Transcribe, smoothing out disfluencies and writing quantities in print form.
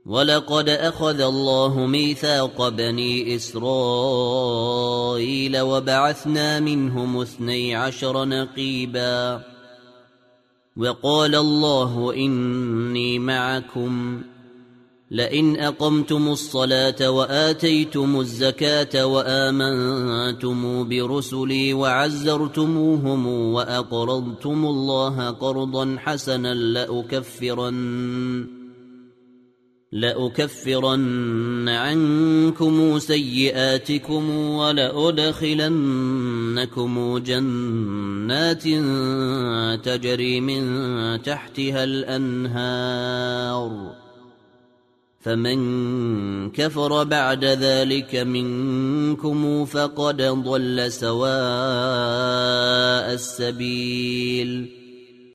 ولقد أخذ الله ميثاق بني إسرائيل وبعثنا منهم 12 نقيبا وقال الله إني معكم لئن أقمتم الصلاة وآتيتم الزكاة وآمنتم برسلي وعزرتموهم وأقرضتم الله قرضا حسنا لأكفرن عنكم سيئاتكم ولأدخلنكم جنات تجري من تحتها الأنهار فمن كفر بعد ذلك منكم فقد ضل سواء السبيل